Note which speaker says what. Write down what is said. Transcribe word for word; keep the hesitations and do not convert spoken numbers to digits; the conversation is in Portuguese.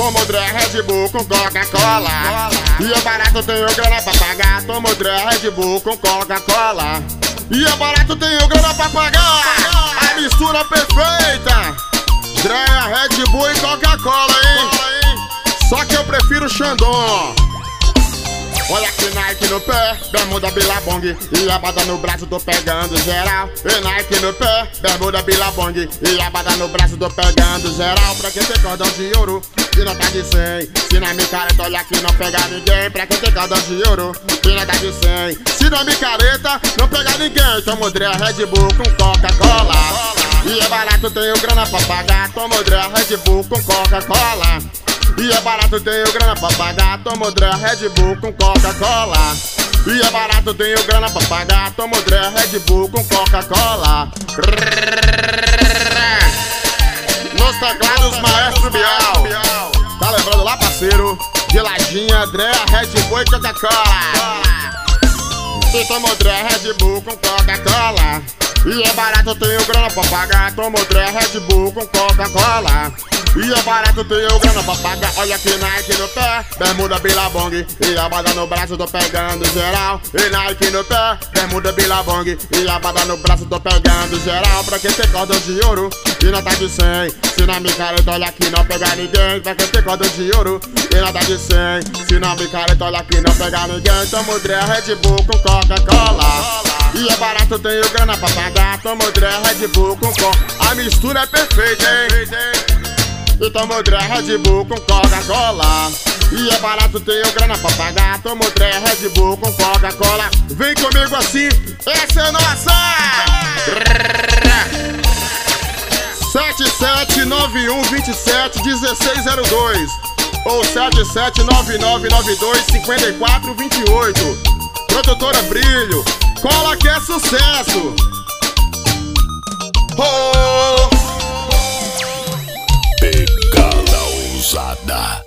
Speaker 1: Tomo Dre, Red Bull com Coca-Cola. E é barato, tenho grana pra pagar. Tomo Dre, Red Bull com Coca-Cola. E é barato, tenho grana pra pagar. A mistura perfeita. Dre, Red Bull e Coca-Cola, hein? Só que eu prefiro Xandão. Olha que Nike no pé, bermuda Billabong e abada no braço, tô pegando geral. E Nike no pé, bermuda Billabong e abada no braço, tô pegando geral. Pra quem tem cordão de ouro e nota de cem, se na micareta olha que não pega ninguém. Pra quem tem cordão de ouro e nota de cem, se na micareta não pega ninguém. Tomo Dre, Red Bull com Coca-Cola. E é barato, tenho grana pra pagar. Tomo Dre, Red Bull com Coca-Cola. E é barato, tenho grana pra pagar. Tomo Dre, Red Bull com Coca-Cola. E é barato, tenho grana pra pagar. Tomo Dre, Red Bull com Coca-Cola. Nos teclados, Maestro Bial. Tá lembrando lá, parceiro? Geladinha, Dre, Red Bull e Coca-Cola. E tomo Dre, Red Bull com Coca-Cola. E é barato, tenho grana pra pagar. Tomo Dre, Red Bull com Coca-Cola. E é barato, tenho grana pra pagar. Olha que Nike no pé, bermuda Billabong e abada no braço, tô pegando geral. E Nike no pé, bermuda Billabong e abada no braço, tô pegando geral. Pra quem tem cordão de ouro e nota de cem, se na micareta olha que não pega ninguém. Pra quem tem cordão de ouro e nota de cem, se na micareta olha que não pega ninguém. Tomo Dre, Red Bull com Coca-Cola. E é barato, tenho grana pra pagar. Tomo Dre, Red Bull com Coca. A mistura é perfeita, hein? E tomo Dre, Red Bull com Coca-Cola. E é barato, tenho grana pra pagar. Tomo Dre, Red Bull com Coca-Cola. Vem comigo assim, essa é nossa! sete sete nove um dois sete um seis zero dois ou sete sete nove nove nove dois cinco quatro dois oito. Produtora Brilho, cola que é sucesso! Oh!
Speaker 2: Pegada ousada.